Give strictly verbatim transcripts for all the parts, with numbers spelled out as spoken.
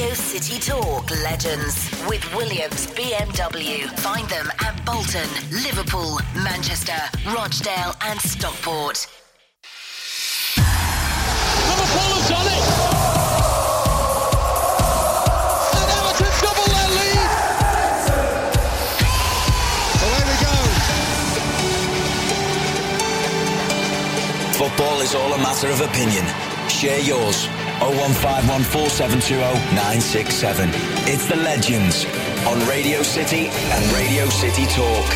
Radio City Talk Legends with Williams B M W. Find them at Bolton, Liverpool, Manchester, Rochdale and Stockport. Liverpool have done it! And Everton double their lead! Away we go! Football is all a matter of opinion. Share yours. oh one five one, four seven two oh, nine six seven. It's the Legends on Radio City and Radio City Talk.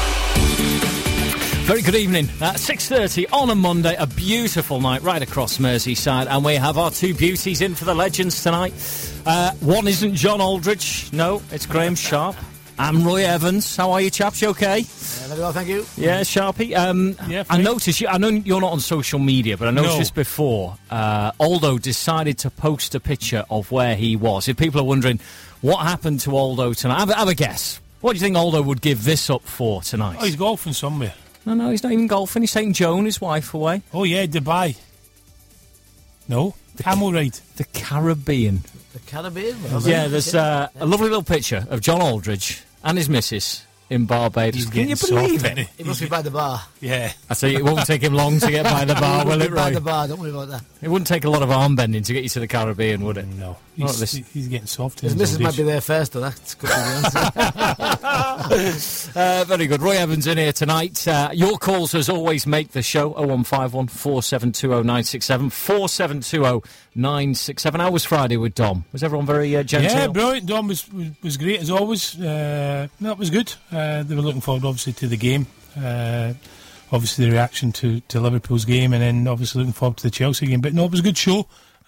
Very good evening. At six thirty on a Monday, a beautiful night right across Merseyside, and we have our two beauties in for the Legends tonight. Uh, one isn't John Aldridge. No, it's Graham Sharp. I'm Roy Evans. How are you, chaps? You okay? Yeah, very well, thank you. Yeah, Sharpie. Um, yeah, I noticed you. I know you're not on social media, but I noticed No. before uh, Aldo decided to post a picture of where he was. If people are wondering what happened to Aldo tonight, have, a- have a guess. What do you think Aldo would give this up for tonight? Oh, he's golfing somewhere. No, no, he's not even golfing. He's taking Joan, his wife, away. Oh, yeah, Dubai. No? Camel ride. The Caribbean. The Caribbean? Yeah, there's uh, a lovely little picture of John Aldridge and his missus in Barbados. He's Can you getting believe soft, it? isn't He must be by the bar. Yeah. I say it won't take him long to get by the bar, will it, By Roy? the bar, don't worry about that. It wouldn't take a lot of arm bending to get you to the Caribbean, would it? No. Not He's, this- he's getting soft. in His his missus old might age. be there first, though. That's good. Uh, very good. Roy Evans in here tonight. Uh, your calls, as always, make the show. oh one five one, four seven two oh, nine six seven. four seven two oh, nine six seven. How was Friday with Dom? Was everyone very uh, gentle? Yeah, brilliant. Dom was, was, was great as always. Uh, no, it was good. Uh, they were looking forward, obviously, to the game. Uh, obviously, the reaction to, to Liverpool's game, and then obviously looking forward to the Chelsea game. But no, it was a good show.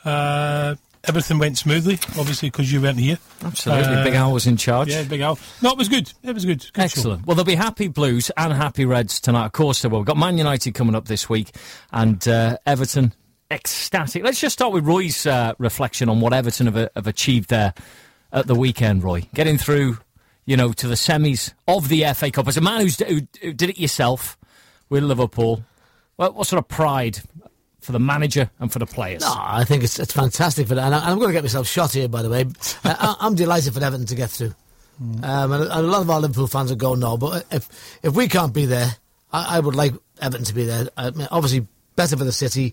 Uh, everything went smoothly, obviously, because you weren't here. Absolutely. Uh, Big Al was in charge. Yeah, Big Al. No, it was good. It was good. good Excellent. Show. Well, there'll be happy Blues and happy Reds tonight. Of course there will. We've got Man United coming up this week and uh, Everton ecstatic. Let's just start with Roy's uh, reflection on what Everton have, uh, have achieved there at the weekend, Roy. Getting through, you know, to the semis of the F A Cup. As a man who's, who, who did it yourself with Liverpool, well, what sort of pride for the manager and for the players? No, I think it's it's fantastic for that. And I, I'm going to get myself shot here, by the way. I, I'm delighted for Everton to get through. Mm. Um, and, and a lot of our Liverpool fans will go, no, but if if we can't be there, I, I would like Everton to be there. I mean, obviously, better for the city.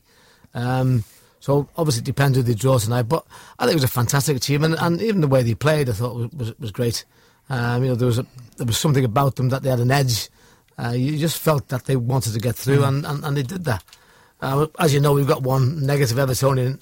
Um, so, obviously, it depends who they draw tonight. But I think it was a fantastic achievement. And even the way they played, I thought was was, was great. Um, you know, there was a, there was something about them that they had an edge. Uh, you just felt that they wanted to get through, mm. and, and, and they did that. Uh, as you know, we've got one negative Evertonian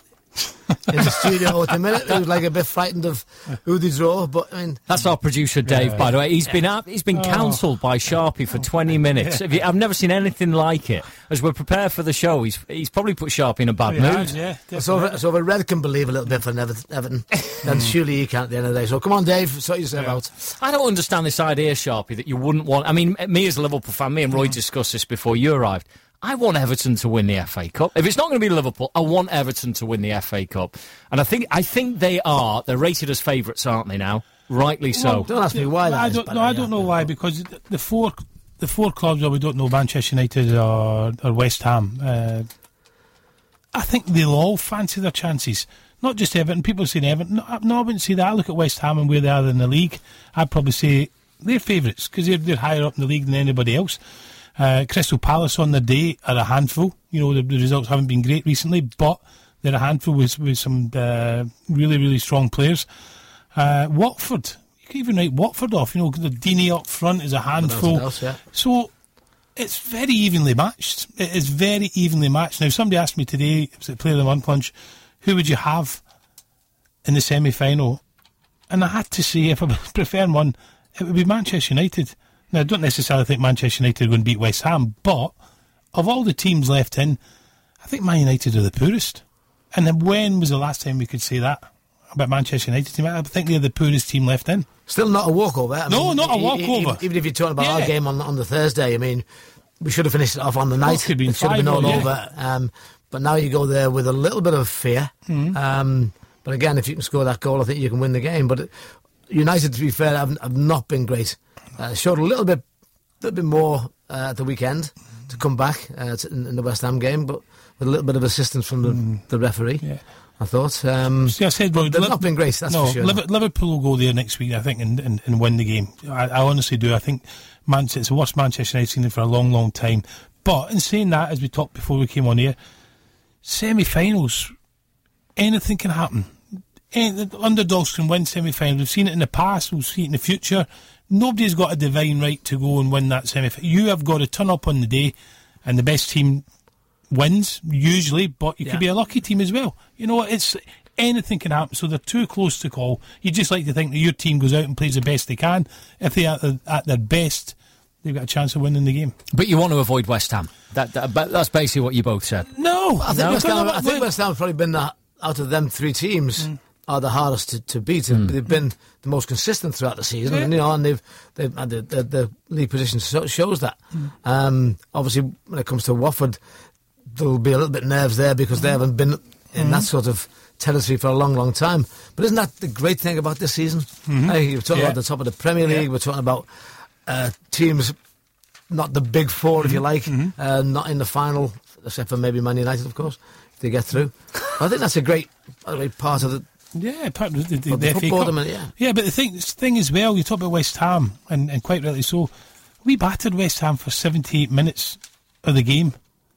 in the studio at the minute who's like a bit frightened of who they draw. But I mean, that's our producer Dave, yeah. by the way. He's yeah. been up, he's been oh. cancelled by Sharpie for twenty minutes. Yeah. Have you, I've never seen anything like it. As we're prepared for the show, he's he's probably put Sharpie in a bad Yeah, mood. yeah, so if, so if a Red can believe a little bit for Everton, Everton then surely he can at the end of the day. So come on, Dave, sort yourself Yeah. out. I don't understand this idea, Sharpie, that you wouldn't want... I mean, me as a Liverpool fan, me and Roy discussed this before you arrived. I want Everton to win the F A Cup. If it's not going to be Liverpool, I want Everton to win the F A Cup. And I think I think they are. They're rated as favourites, aren't they now? Rightly so. Well, don't ask me why that I is, don't, but, no, uh, I don't yeah. know why, because the, the four the four clubs that we don't know, Manchester United or, or West Ham, uh, I think they'll all fancy their chances. Not just Everton. People say Everton. No, no, I wouldn't say that. I look at West Ham and where they are in the league. I'd probably say they're favourites because they're, they're higher up in the league than anybody else. Uh, Crystal Palace on their day are a handful. You know, the, the results haven't been great recently, but they're a handful with, with some uh, really, really strong players. Uh, Watford, you can even write Watford off. You know, the Deeney up front is a handful. Else, yeah. So it's very evenly matched. It is very evenly matched. Now, if somebody asked me today, was it Player of the Month lunch, who would you have in the semi-final? And I had to say, if I prefer one, it would be Manchester United. Now, I don't necessarily think Manchester United are going to beat West Ham, but of all the teams left in, I think Man United are the poorest. And then when was the last time we could say that about Manchester United team? I think they're the poorest team left in. Still not a walkover. I No, mean, not a e- e- walkover. Even, even if you're talking about Yeah. our game on on the Thursday, I mean, we should have finished it off on the night. it could have been it should have been all five, yeah. over. Um, but now you go there with a little bit of fear. Mm. Um, but again, if you can score that goal, I think you can win the game. But United, to be fair, have, have not been great. Uh, showed a little bit, little bit more uh, at the weekend to come back uh, to, in, in the West Ham game, but with a little bit of assistance from the, Mm. the referee. Yeah. I thought. Um, See, I said, well, they've Liv- not been great, that's no, for sure. Liv- Liverpool will go there next week, I think, and, and, and win the game. I, I honestly do. I think Manchester, it's the worst Manchester United seen for a long, long time. But in saying that, as we talked before we came on here, semi-finals, anything can happen. Any, the underdogs can win semi-finals. We've seen it in the past, we'll see it in the future. Nobody's got a divine right to go and win that semi-final. You have got to turn up on the day, and the best team wins, usually, but you Yeah. could be a lucky team as well. You know, it's anything can happen, so they're too close to call. You just like to think that your team goes out and plays the best they can. If they're at, the, at their best, they've got a chance of winning the game. But you want to avoid West Ham. That, that but that's basically what you both said. No, I think, no, West, Ham, no, I think West Ham's probably been the, out of them three teams mm. are the hardest to, to beat. Mm. They've been the most consistent throughout the season, yeah. and you know, and they've, they've and the, the, the league position so, shows that. Mm. Um, obviously, when it comes to Watford, there'll be a little bit of nerves there because mm. they haven't been in mm. that sort of territory for a long, long time. But isn't that the great thing about this season? Mm-hmm. Hey, you're talking yeah. about the top of the Premier League. Yeah. We're talking about uh, teams, not the big four, mm-hmm. if you like, mm-hmm. uh, not in the final, except for maybe Man United, of course, if they get through. I think that's a great, a great part of the. Yeah, part of the, the, the, the F A Cup. Them, yeah. yeah, but the thing, the thing as well, you talk about West Ham, and, and quite rightly so. We battered West Ham for seventy-eight minutes of the game,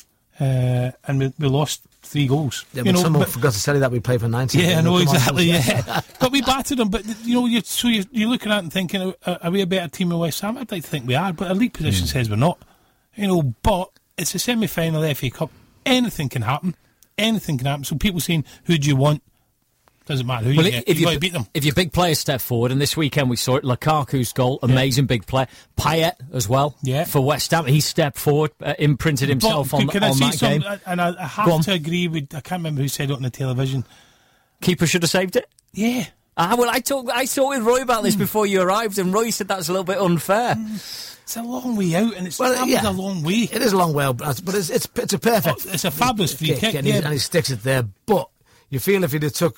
uh, and we, we lost three goals. Yeah, you but know, someone but, forgot to tell you that we played for ninety. Yeah, I know, exactly, on, yeah. But we battered them, but, you know, you're, so you're, you're looking at it and thinking, are, are we a better team than West Ham? I'd like to think we are, but our league position mm. says we're not. You know, but it's a semi-final F A Cup. Anything can happen. Anything can happen. So people saying, who do you want? Doesn't matter who well, you get. If You've got to beat them. If your big players step forward, and this weekend we saw it, Lukaku's goal, amazing yeah. big play. Payet as well yeah. for West Ham. He stepped forward, uh, imprinted himself but, on, can on I see that some, game. And I, I have to agree with, I can't remember who said it on the television. Keeper should have saved it? Yeah. Ah, well, I talked I talked with Roy about this mm. before you arrived, and Roy said that's a little bit unfair. Mm. It's a long way out, and it's well, yeah. a long way. It is a long way out, but it's it's, it's a perfect. Oh, it's a fabulous free kick, kick and, yeah. he, and he sticks it there. But you feel if he'd have took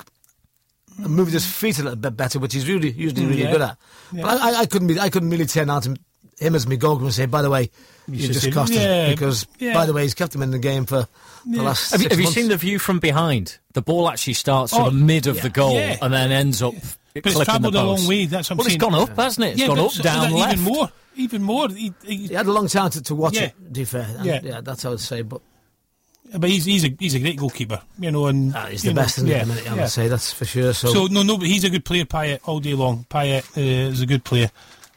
moved his feet a little bit better, which he's really usually really yeah. good at. Yeah. But I, I couldn't be, I couldn't really turn out to him as my goalkeeper and say, by the way, you, you just cost yeah, him because, yeah. by the way, he's kept him in the game for yeah. the last. Have, you, have you months. seen the view from behind? The ball actually starts oh, at the mid of yeah. the goal yeah. and then ends up. But it's travelled a long way. That's what I'm well, saying. It's gone up, hasn't it? It's yeah, gone up, so, down, so left. Even more. Even more. He, he, he had a long time to, to watch yeah. it. To be fair, and yeah. yeah, that's how I'd say. But but he's he's a he's a great goalkeeper, you know, and ah, he's the know, best in yeah, the minute. I would yeah. say that's for sure. So, so no, no, but he's a good player. Payet all day long. Payet uh, is a good player.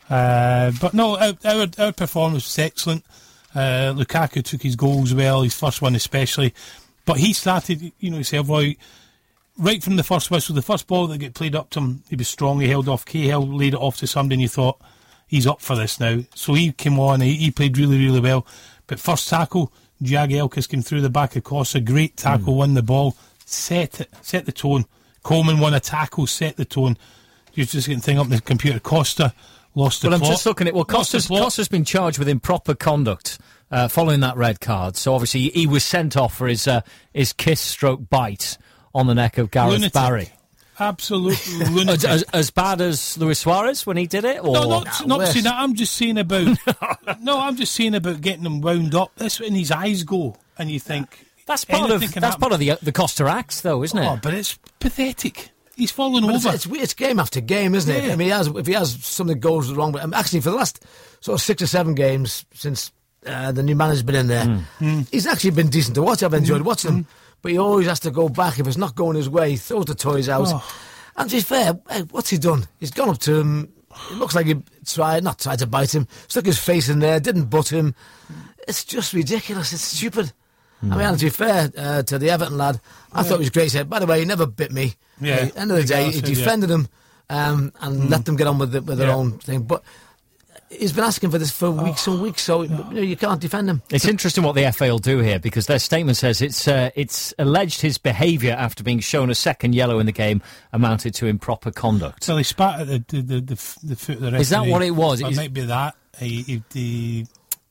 Uh, but no, our, our our performance was excellent. Uh, Lukaku took his goals well, his first one especially. But he started, you know, himself right, right from the first whistle. The first ball that got played up to him, he was strong. He held off. Cahill laid it off to somebody, and you thought he's up for this now. So he came on. He, he played really, really well. But first tackle, Jagielkas came through the back of Costa. Great tackle, mm. won the ball, set it, set the tone. Coleman won a tackle, set the tone. You're just getting thing up in the computer. Costa lost the well, plot. I'm just looking at well, Costa's, Costa's been charged with improper conduct uh, following that red card. So obviously he was sent off for his uh, his kiss stroke bite on the neck of Gareth Lunatic. Barry. Absolutely lunatic. as, as bad as Luis Suarez when he did it? Or? No, not, Nah, not saying that. I'm just saying about. no, I'm just saying about getting him wound up. That's when his eyes go, and you think that's part of that's happen. part of the the Costa acts, though, isn't it? Oh, but it's pathetic. He's fallen but over. It's, it's, it's game after game, isn't it? Yeah. I mean, he has, if he has something goes wrong, but um, actually for the last sort of six or seven games since uh, the new manager's been in there, mm. Mm. he's actually been decent to watch. I've enjoyed mm. watching him, mm. but he always has to go back if it's not going his way. He throws the toys out. Oh. And to be fair, hey, what's he done? He's gone up to him. It looks like he tried, not tried to bite him, stuck his face in there, didn't butt him. It's just ridiculous. It's stupid. Mm. I mean, to be fair uh, to the Everton lad, I yeah. thought it was great. He said, by the way, he never bit me. Yeah. At the end of the day, he said, defended yeah. him um, and mm. let them get on with, the, with their yeah. own thing. But he's been asking for this for weeks oh. and weeks, so you, know, you can't defend him. It's interesting what the F A will do here, because their statement says it's uh, it's alleged his behaviour after being shown a second yellow in the game amounted to improper conduct. So he spat at the the, the, the, the foot of the referee. Is that what it was? It Is might be that. He, he, he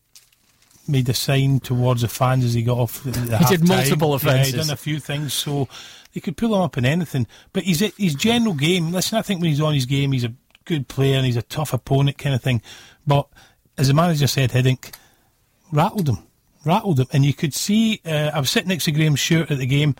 made a sign towards the fans as he got off. The he did multiple offences. Yeah, he done a few things, so they could pull him up in anything. But his his general game. Listen, I think when he's on his game, he's a good player and he's a tough opponent, kind of thing. But as the manager said, Hiddink rattled him, rattled him, and you could see. Uh, I was sitting next to Graham Stewart at the game,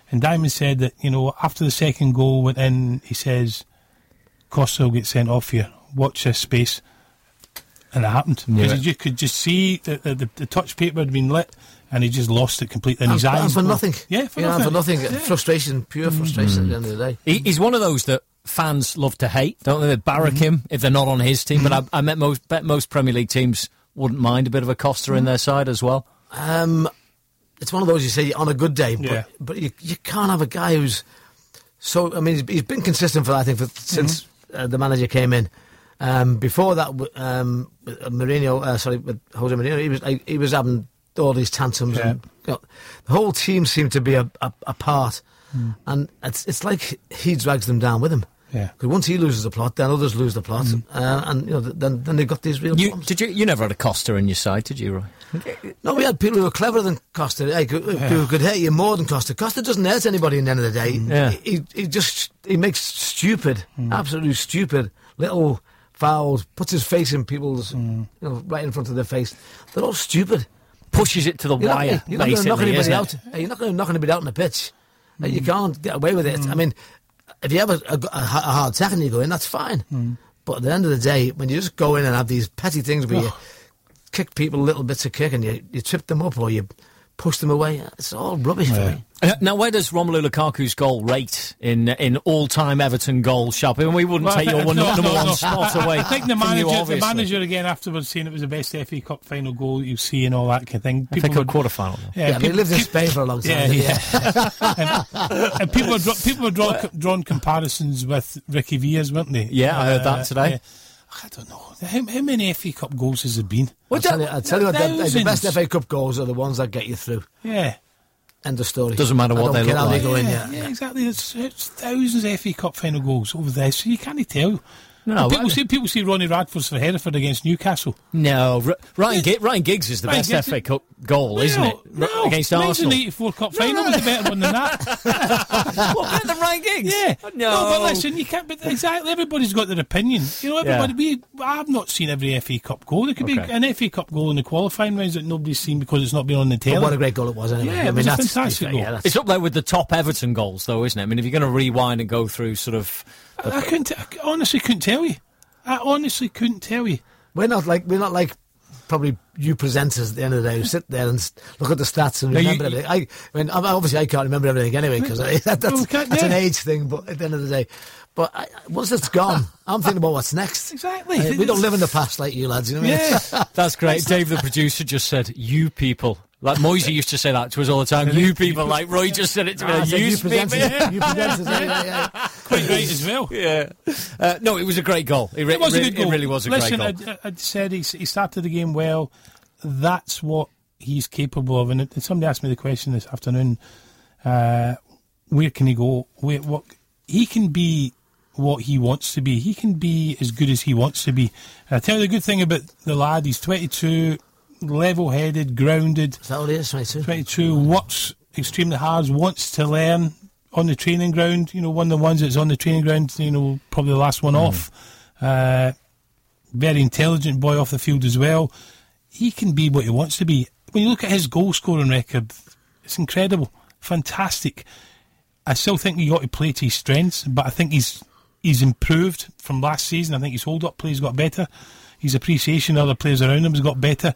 And Diamond said that, you know, after the second goal went in, he says, Costa will get sent off here. Watch this space. And it happened. Because Yeah. you just could just see that the, the, the touch paper had been lit and he just lost it completely in his And, eyes. and for nothing. Yeah, for you know, nothing. and for nothing. Yeah. Frustration, pure frustration at the end of the day. He, he's one of those that fans love to hate, don't they? They barrack Mm-hmm. him if they're not on his team. But I, I met most, bet most Premier League teams wouldn't mind a bit of a Costa in their side as well. Um, it's one of those you say on a good day, but, Yeah. but you, you can't have a guy who's so. I mean, he's, he's been consistent for I think for, since uh, the manager came in. Um, before that, w- um, with Mourinho, uh, sorry, with Jose Mourinho, he was like, he was having all these tantrums, Yeah. and you know, the whole team seemed to be a, a, apart, and it's it's like he drags them down with him. Yeah. Because once he loses the plot, then others lose the plot, uh, and you know, th- then then they've got these real You, problems. did you? You never had a Costa in your side, did you, Roy? No, we had people who were cleverer than Costa, like, who, who could hurt you more than Costa. Costa doesn't hurt anybody in the end of the day. Yeah. He, he just he makes stupid, absolutely stupid little fouls, puts his face in people's, you know, right in front of their face. They're all stupid. Pushes it to the You're not, wire, you're not going to knock basically, anybody isn't out. it? Hey, You're not going to knock anybody out on the pitch. Uh, You can't get away with it. I mean, if you have a, a, a hard attack and you go in, that's fine. But at the end of the day, when you just go in and have these petty things where you kick people little bits of kick and you, you trip them up or you push them away, it's all rubbish for me. Uh, Now, where does Romelu Lukaku's goal rate in in all-time Everton goal shop? I mean, we wouldn't Well, take I your think- one, no, number no, one no. spot I, away. I think the from you, manager, the obviously. manager again afterwards saying it was the best F A Cup final goal that you see and all that kind of thing. I think a were- quarter final. Yeah, but he people- lived in peop- Spain for a long time. Yeah, didn't he? yeah. and, and people were dra- people were draw, drawn comparisons with Ricky Villas, weren't they? Yeah, I heard that today. yeah. I don't know. How, how many F A Cup goals has there been? I'll tell you, I'll tell you what, the, the Thousands. best F A Cup goals are the ones that get you through. Yeah. End of story. Doesn't matter I what don't they care look how like. They go in, yeah, yeah. yeah, exactly. It's, it's thousands of F A Cup final goals over there, so you can't tell. No, And people but- see people see Ronnie Radford's for Hereford against Newcastle. No, R- Ryan, Gi- Ryan Giggs is the Ryan best Giggs- F A Cup goal, isn't it? No, R- against mine's Arsenal. an eighty-four Cup final was a better one than that. What, better than Ryan Giggs? Yeah, No. but listen, you can't. But exactly, everybody's got their opinion. You know, everybody. We, I've not seen every F A Cup goal. There could be Okay. an F A Cup goal in the qualifying rounds that nobody's seen because it's not been on the But telly. what a great goal it was, anyway. Yeah, I it mean, was a that's, fantastic yeah, goal. that's- It's up there with the top Everton goals, though, isn't it? I mean, if you're going to rewind and go through sort of... I couldn't. I honestly couldn't tell you. I honestly couldn't tell you. We're not like we're not like probably you presenters at the end of the day who sit there and s- look at the stats and No, you- remember everything. I, I mean, ob- obviously I can't remember everything anyway because that, that's, Well, we can't- that's an yeah. age thing. But at the end of the day, but I, once it's gone, I'm thinking about what's next. Exactly. Uh, we don't live in the past like you lads. You know what I mean? Yeah. That's great. Dave, the producer, just said, you people. Like Moisey used to say that to us all the time. You people. Like Roy just said it to me. I like, said, you you people. presenters, you presenters, yeah, yeah, yeah. Quite right as well. Yeah. Uh, no, it was a great goal. It, re- It was a really, good goal. It really was a Listen, great goal. I, I said he, he started the game well. That's what he's capable of. And it, somebody asked me the question this afternoon: uh, where can he go? Where, what he can be, what he wants to be. He can be as good as he wants to be. And I tell you the good thing about the lad: he's twenty-two, level-headed, grounded. Is that what it is? twenty-two. twenty-two, works extremely hard, wants to learn on the training ground. You know, one of the ones that's on the training ground, you know, probably the last one off. Uh, very intelligent boy off the field as well. He can be what he wants to be. When you look at his goal scoring record, it's incredible, fantastic. I still think he got to play to his strengths, but I think he's he's improved from last season. I think his hold-up play's got better. His appreciation of other players around him has got better.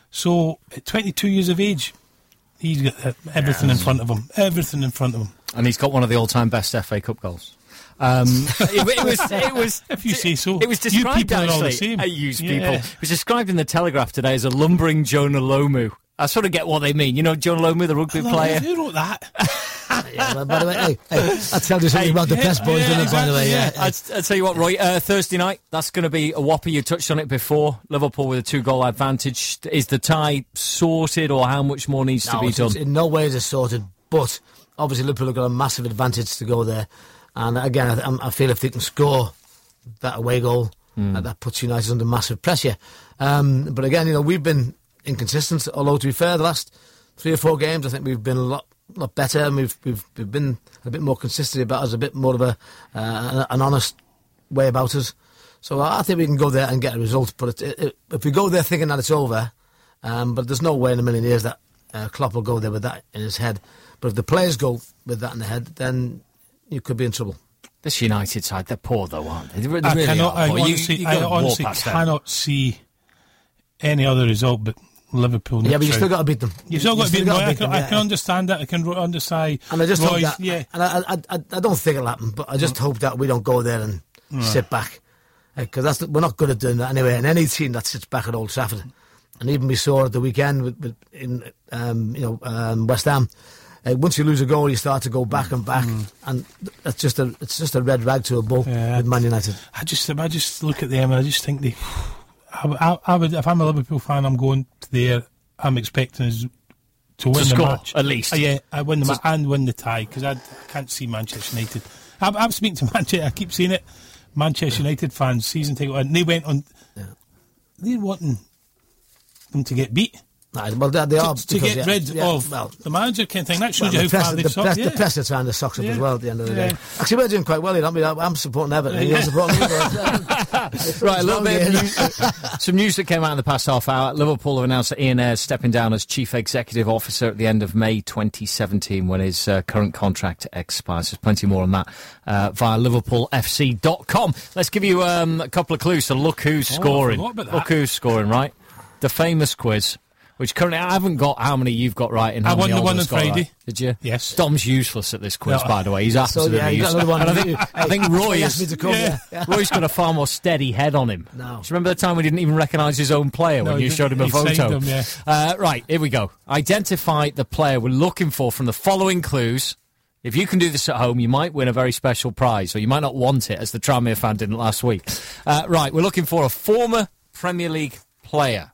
So, at twenty-two years of age, he's got uh, everything in front of him. Everything in front of him. And he's got one of the all-time best F A Cup goals. Um, it, it was. It was. If you say so. It was You described people are all the actually. same. I use Yeah. people. It was described in the Telegraph today as a lumbering Jonah Lomu. I sort of get what they mean. You know, Jonah Lomu, the rugby Hello, player. Who wrote that? Yeah, but by the way, hey, hey, that tells you something Hey, about the yeah, best boys, yeah, doesn't it, by the way? exactly, Yeah. I'd, I'd tell you what, Roy, uh, Thursday night, that's going to be a whopper. You touched on it before. Liverpool with a two-goal advantage. Is the tie sorted, or how much more needs to No, be it's- done? it's in no way is it sorted, but obviously Liverpool have got a massive advantage to go there. And again, I, I feel if they can score that away goal, uh, that puts United under massive pressure. Um, but again, you know, we've been inconsistent, although to be fair, the last three or four games, I think we've been a lot lot better, and we've we've, we've been a bit more consistent about us, a bit more of a uh, an honest way about us. So I think we can go there and get a result. But it, it, if we go there thinking that it's over, um, but there's no way in a million years that uh, Klopp will go there with that in his head. But if the players go with that in their head, then you could be in trouble. This United side, they're poor though, aren't they? They really I cannot. are I poor. You- honestly, you I gotta walk honestly past them. cannot see any other result but Liverpool. Yeah, next but you still round. got to beat them. You've still got to beat them. gotta I, can, them, I yeah. can understand that. I can ro- understand. And I just hope Roy's, that. yeah. And I, I, I, I don't think it'll happen, but I just hope that we don't go there and sit back, because that's we're not good at doing that anyway. And any team that sits back at Old Trafford, and even we saw at the weekend with, with in um, you know um, West Ham. Uh, once you lose a goal, you start to go back and back, Mm. and it's just a it's just a red rag to a bull Yeah. with Man United. I just, I just look at them and I just think they. I, I, I would, if I'm a Liverpool fan, I'm going to there. I'm expecting us to win the score, match at least. Uh, yeah, I win the match and win the tie, because I, I can't see Manchester United. I'm, I'm speaking to Manchester. I keep saying it. Manchester United fans, season ticket, and they went on. Yeah. They're wanting them to get beat. Nah, well, they, they To, are to because, get yeah, rid yeah, of well, the manager kind of thing. That shows well, you the how press, far the, they've press, sucked. the Yeah. press are trying to socks up Yeah. as well at the end of the Yeah. day. Actually, we're doing quite well. You know, I mean, I'm supporting Everton. Yeah. You're supporting Liverpool. Right, a little bit of Yeah. news, some news that came out in the past half hour. Liverpool have announced that Ian Ayres stepping down as Chief Executive Officer at the end of May twenty seventeen when his uh, current contract expires. There's plenty more on that uh, via liverpool f c dot com. Let's give you um, a couple of clues to look who's Oh, I scoring. forgot about that. Look who's scoring, right? The famous quiz, which currently I haven't got how many you've got right. In how I won many the one Oliver's on got Friday. right. Did you? Yes. Dom's useless at this quiz, No. by the way. He's So, absolutely yeah, you got useless. another one. And I think, I think Roy He is... asked me to come, Yeah. yeah. Roy's got a far more steady head on him. No. Do you remember the time we didn't even recognise his own player No, when he you didn't. showed him a He signed photo? him, yeah. uh, right, here we go. Identify the player we're looking for from the following clues. If you can do this at home, you might win a very special prize, or you might not want it, as the Tranmere fan didn't last week. Uh, right, we're looking for a former Premier League player.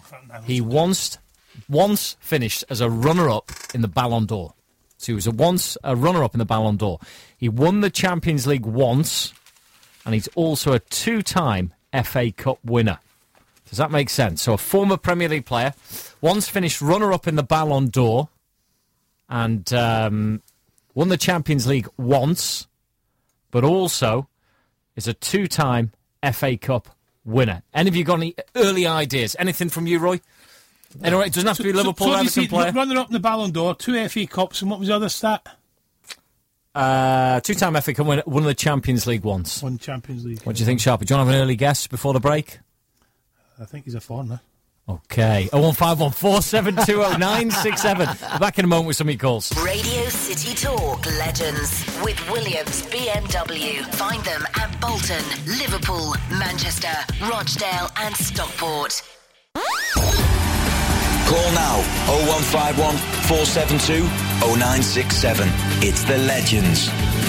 He once once finished as a runner-up in the Ballon d'Or. So he was a once a runner-up in the Ballon d'Or. He won the Champions League once, and he's also a two-time F A Cup winner. Does that make sense? So a former Premier League player, once finished runner-up in the Ballon d'Or, and um, won the Champions League once, but also is a two-time F A Cup winner. Any of you got any early ideas? Anything from you, Roy? Anyway, it doesn't have to be Liverpool or so you Everton see, player. runner up in the Ballon d'Or, two F A Cups, and what was the other stat? Uh, two-time F A Cup winner, won the Champions League once. One Champions League. What do you think, Sharpie? Do you want to have an early guess before the break? I think he's a foreigner. Okay. oh one five one four seven two oh nine six seven. Back in a moment with some of your calls. Radio City Talk Legends with Williams B M W. Find them at Bolton, Liverpool, Manchester, Rochdale and Stockport. Call now oh one five one four seven two oh nine six seven. It's the Legends.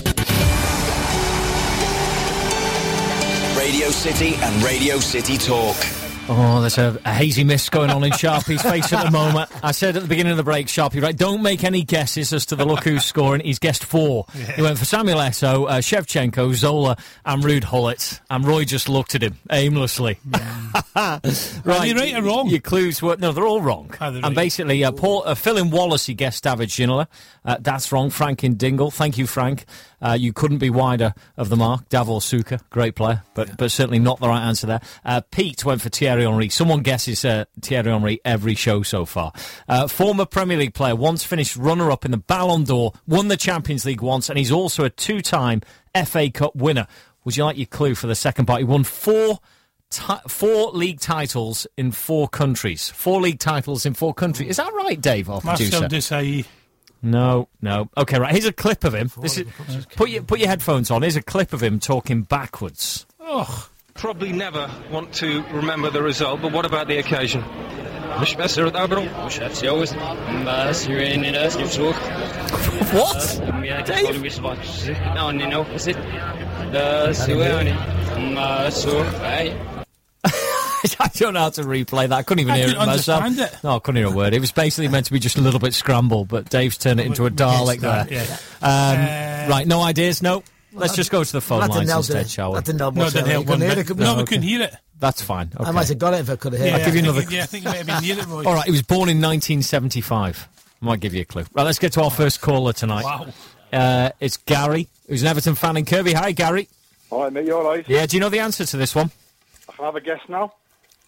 Radio City and Radio City Talk. Oh, there's a, a hazy mist going on in Sharpie's face at the moment. I said at the beginning of the break, Sharpie, right, don't make any guesses as to the look who's scoring. He's guessed four. Yeah. He went for Samuel Eto'o, uh, Shevchenko, Zola and Ruud Gullit. And Roy just looked at him aimlessly. Mm. Right, are you right or wrong? Your clues were... No, they're all wrong. Oh, they're and right. basically, uh, Paul, uh, Phil in Wallace, he guessed David Ginola. Uh, that's wrong. Frank in Dingle. Thank you, Frank. Uh, you couldn't be wider of the mark. Davor Suker, great player, but yeah. but certainly not the right answer there. Uh, Pete went for Thierry Henry. Someone guesses uh, Thierry Henry every show so far. Uh, former Premier League player, once finished runner-up in the Ballon d'Or, won the Champions League once, and he's also a two-time F A Cup winner. Would you like your clue for the second part? He won four... Ti- four league titles in four countries. Four league titles in four countries. Is that right, Dave, our Marcel producer? Desailly. No, no. Okay, right. Here's a clip of him. This is, put your put your headphones on. Here's a clip of him talking backwards. Oh, Probably never want to remember the result, but what about the occasion? مش بس رد أبرو مش هتجوز بس يوين ناس يفسوق What? Dave? No, no, no, is it? The Suwani, Masukai. I don't know how to replay that. I couldn't even I hear didn't it myself. understand it. No, I couldn't hear a word. It was basically meant to be just a little bit scrambled, but Dave's turned it into a Dalek there. Yeah. Um, Uh, right, no ideas? No? Let's just go to the phone That lines didn't help, instead, did it? shall we? That didn't help No, it whatsoever. didn't You help one couldn't hear bit. it, could- No, we okay. couldn't hear it. That's fine. Okay. I might have got it if I could have heard Yeah, it. give you I think another- Yeah, I think you might have been near it, Roy. All right, he was born in nineteen seventy-five. I might give you a clue. Right, let's get to our first caller tonight. Wow. Uh, it's Gary, who's an Everton fan in Kirby. Hi, Gary. All right, mate, you all right? Yeah, do you know the answer to this one? I can have a guess now.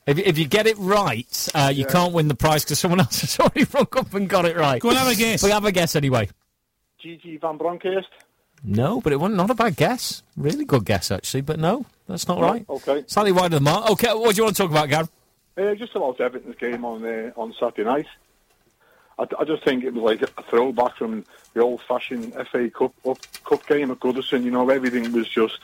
If, if you get it right, uh, you Yeah. can't win the prize because someone else has already rung up and got it right. Go and have a guess. We have a guess anyway. Gigi Van Bronckhorst. No, but it wasn't not a bad guess. Really good guess, actually. But no, that's not No, right. okay. Slightly wide of the mark. Okay, what do you want to talk about, Gary? Uh, just about Everton's game on uh, on Saturday night. I, I just think it was like a throwback from the old-fashioned F A Cup up, Cup game at Goodison. You know, everything was just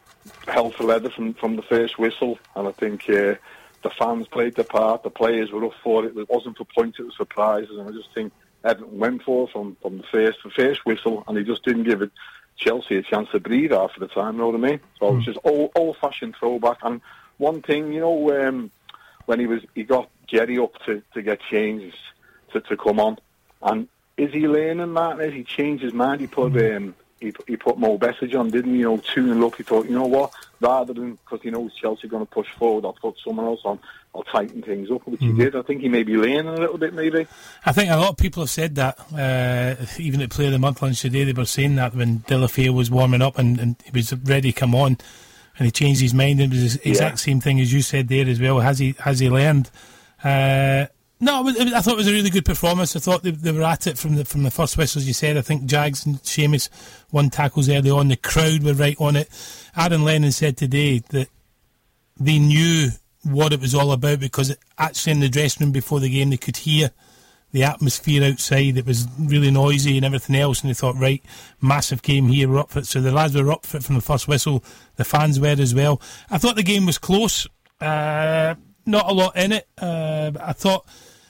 hell for leather from, from the first whistle. And I think uh, the fans played their part. The players were up for it. It wasn't for points, it was for prizes. And I just think Everton went for it from, from the first the first whistle, and he just didn't give it Chelsea a chance to breathe after the time, you know what I mean? So it was just old, old-fashioned throwback. And one thing, you know, um, when he was he got Jerry up to, to get changed to, to come on, and is he learning that? Has he changed his mind? He put um, he, he put Mo Besic on, didn't he? You know, two and look, he thought, you know what, rather than, because he knows Chelsea going to push forward, I'll put someone else on, I'll tighten things up, which mm. he did. I think he may be learning a little bit, maybe. I think a lot of people have said that, uh, even at Player of the Month lunch today, they were saying that when De La Feu was warming up and, and he was ready to come on, and he changed his mind. It was the exact yeah. same thing as you said there as well. Has he has he learned? Uh, no, it was, it was, I thought it was a really good performance. I thought they, they were at it from the from the first whistle, as you said. I think Jags and Seamus won tackles early on. The crowd were right on it. Aaron Lennon said today that they knew what it was all about because it, actually in the dressing room before the game they could hear the atmosphere outside. It was really noisy and everything else, and they thought, right, massive game here, we're up for it. So the lads were up for it from the first whistle. The fans were as well. I thought the game was close. Uh, not a lot in it. Uh, I thought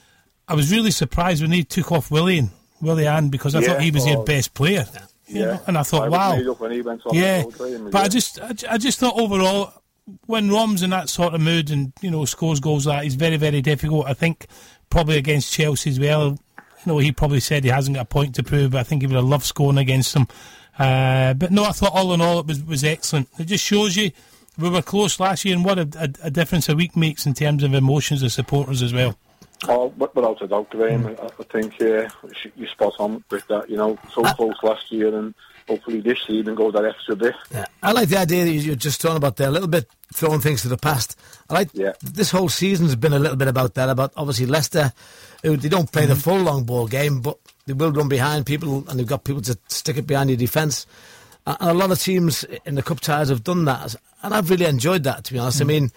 I was really surprised when they took off Willian, Willian, because I yeah, thought he was oh, their best player. You yeah, know? And I thought, I wow. When he went off yeah, the game, but yeah. I just, I, I just thought overall, when Rom's in that sort of mood and you know scores goals like that, he's very, very difficult. I think probably against Chelsea as well. You know, he probably said he hasn't got a point to prove, but I think he would have loved scoring against them. Uh, but no, I thought all in all it was was excellent. It just shows you we were close last year, and what a, a, a difference a week makes in terms of emotions of supporters as well. Oh, without a doubt, Graham. Mm. I, I think uh, you're spot on with that. You know, so I, close last year, and hopefully this season go that extra bit. Yeah. I like the idea that you're just talking about there, a little bit throwing things to the past. I like yeah. this whole season's been a little bit about that, about obviously Leicester, who they don't play mm. the full long ball game, but they will run behind people, and they've got people to stick it behind your defence. And a lot of teams in the cup ties have done that, and I've really enjoyed that, to be honest. Mm. I mean,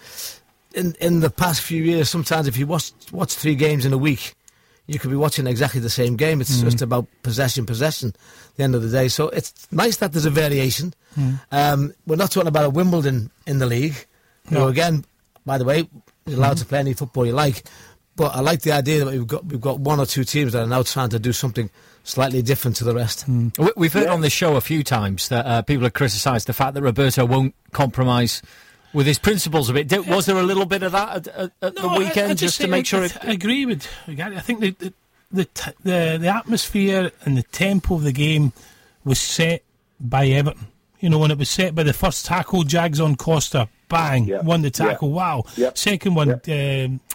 in in the past few years, sometimes if you watch watch three games in a week, you could be watching exactly the same game. It's mm. just about possession, possession at the end of the day. So it's nice that there's a variation. Mm. Um, we're not talking about a Wimbledon in the league. No. You know, again, by the way, you're allowed mm. to play any football you like. But I like the idea that we've got we've got one or two teams that are now trying to do something slightly different to the rest. Mm. We've heard yeah. on this show a few times that uh, people have criticised the fact that Roberto won't compromise with his principles a bit. Did, was there a little bit of that at, at, at no, the weekend, I, I just, just to make I, sure? I, it... I agree with Gary. I think the the, the the the atmosphere and the tempo of the game was set by Everton. You know, when it was set by the first tackle, Jags on Costa, bang, yeah. won the tackle. Yeah. Wow. Yeah. Second one, yeah. um,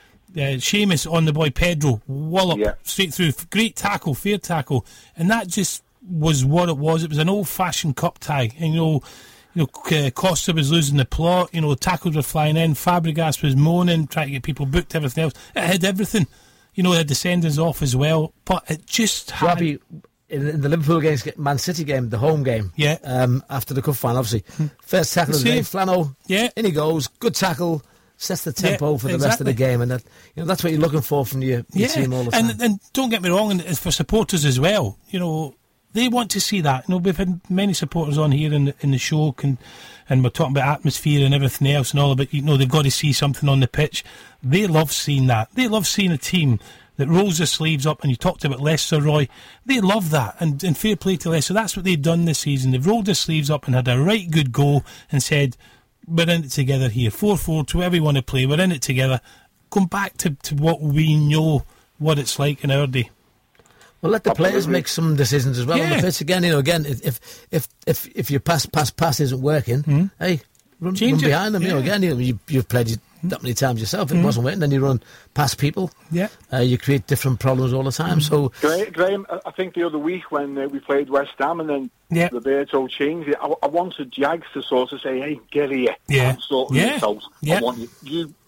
uh, Seamus on the boy Pedro, wallop yeah. straight through. Great tackle, fair tackle, and that just was what it was. It was an old-fashioned cup tie, and you know. You know, uh, Costa was losing the plot. You know, tackles were flying in. Fabregas was moaning, trying to get people booked. Everything else, it had everything. You know, it had the sendings off as well. But it just had. Robbie, in, in the Liverpool against Man City game, the home game, yeah. Um, after the cup final, obviously, hmm. first tackle of the day, Flano, yeah, in he goes, good tackle, sets the tempo yeah, for the exactly. rest of the game, and that you know that's what you're looking for from your, your yeah. team all the time. And, and don't get me wrong, and for supporters as well, you know. They want to see that. You know, we've had many supporters on here in the, in the show, can, and we're talking about atmosphere and everything else and all of it. You know, they've got to see something on the pitch. They love seeing that. They love seeing a team that rolls their sleeves up. And you talked about Leicester, Roy. They love that. And, and fair play to Leicester. That's what they've done this season. They've rolled their sleeves up and had a right good go and said, we're in it together here. four four to whoever you want to play. We're in it together. Going back to, to what we know, what it's like in our day. Well, let the Absolutely. players make some decisions as well yeah. on the pitch. Again, you know, again, if if if if your pass pass pass isn't working, mm. hey, run, run behind them. Yeah. You know, again, you know, you, you've played that many times yourself. If mm. it wasn't working, then you run past people. Yeah, uh, you create different problems all the time. Mm. So, Graham, I think the other week when uh, we played West Ham and then yeah. Roberto changed it, I, I wanted Jags to sort of say, "Hey, get here, yeah, I'm sorting yeah. this out. Yeah. I want you, you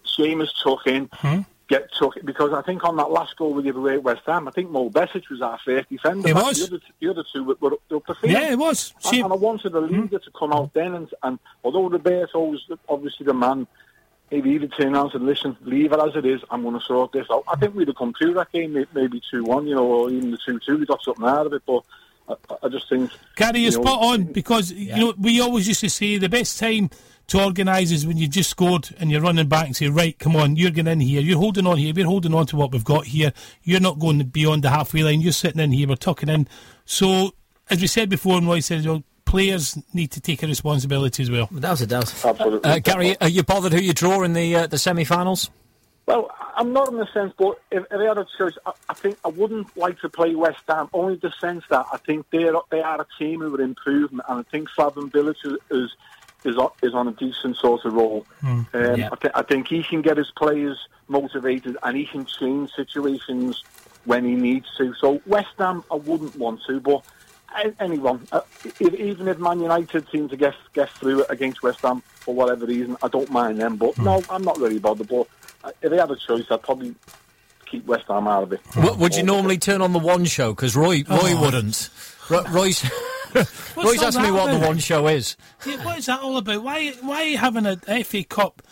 Seamus took in, Hmm? get took because I think on that last goal we gave away at West Ham, I think Mo Besic was our first defender. He But was. The other, t- the other two were, were up the field. Yeah, it was. And, She- and I wanted the leader to come out then, and, and although Roberto was obviously the man, if he would turn around and said, listen, leave it as it is, I'm going to sort this out. I think we'd have come through that game, may- maybe two one, you know, or even the two two, we got something out of it, but I, I just think... Gary, you're you know, spot on, because you know we always used to say the best time to organise is when you just scored and you're running back and say, right, come on, you're getting in here, you're holding on here, we're holding on to what we've got here, you're not going beyond the halfway line, you're sitting in here, we're tucking in. So, as we said before, and Roy said, well, players need to take a responsibility as well. Without a doubt. Absolutely. Uh, Gary, are you bothered who you draw in the uh, the semi-finals? Well, I'm not in the sense, but if, if I had a choice, I, I think I wouldn't like to play West Ham, only in the sense that I think they're, they are a team who are improving, and I think Slaven Bilic is, is is on, is on a decent sort of role. Mm. Um, Yeah. I, th- I think he can get his players motivated, and he can change situations when he needs to. So West Ham, I wouldn't want to, but a- anyone, uh, if, even if Man United seem to get get through it against West Ham for whatever reason, I don't mind them. But Mm. no, I'm not really bothered. But uh, if I had a choice, I'd probably keep West Ham out of it. W- would you normally turn on the One Show? Because Roy, Roy Oh. wouldn't. Ro- Roy's, Roy's all asking me that what the about? One Show is. Yeah, what is that all about? Why why are you having an F A Cup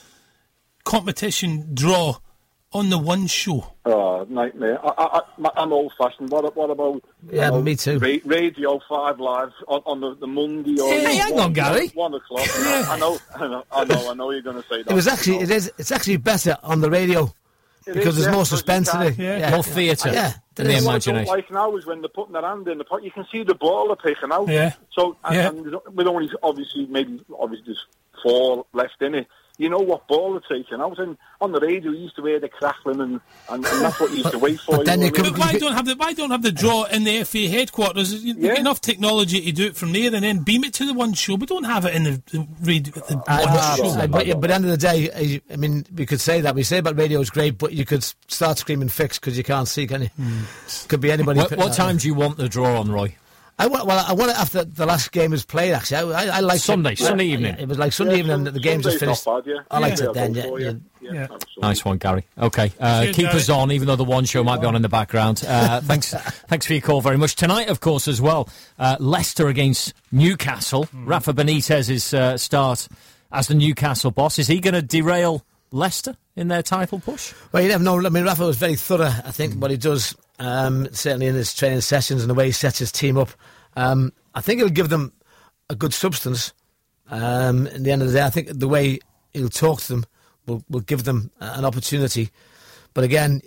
competition draw on the One Show? Oh, nightmare. I, I, I, I'm old-fashioned. What, what about... Yeah, you know, me too. ra- Radio five Live on, on the, the Monday or... Hey, hang one, on, Gary. One, one o'clock. I know, I know, I know, I know you're going to say that. It was actually, it is, it's actually better on the radio It because is, there's yeah, more because you suspense in can't- it. Yeah. More theatre Yeah. than It the is. What I don't imagination. like now is when they're putting their hand in the pot, you can see the ball they're picking out. Yeah. So, and, Yeah. and with only, obviously, maybe, obviously there's four left in it, you know what ball they're taking out. And on the radio, you used to hear the crackling, and, and, and that's what you used to wait for. But then you they know could- what I But mean? why don't have the why don't have the draw in the F A headquarters? You've Yeah. got enough technology to do it from there, and then beam it to the One Show. But don't have it in the, the radio. The Uh, One but, Show. uh, but, yeah, but at the end of the day, uh, I mean, we could say that. We say about radio is great, but you could s- start screaming fix because you can't see, can you? Could be anybody. What, putting what that time in. do you want the draw on, Roy? I want, well, I want it after the last game was played, actually. I, I, I liked Sunday, it. Sunday Yeah, evening. It was like Sunday Yeah, evening, Sun- and the game just Sunday's finished. not bad, yeah. I liked Yeah, it then, I'll go yeah. for, yeah. yeah. Yeah. absolutely. Nice one, Gary. Okay, uh, Cheers, keep Gary. us on, even though the One Show might be on in the background. Uh, thanks, thanks for your call very much. Tonight, of course, as well, uh, Leicester against Newcastle. Rafa Benitez's uh, start as the Newcastle boss. Is he going to derail Leicester in their title push? Well, you never know. I mean, Rafa was very thorough, I think, what he does, um, certainly in his training sessions and the way he sets his team up. Um, I think he'll give them a good substance. Um, at the end of the day, I think the way he'll talk to them will, will give them uh, an opportunity. But again,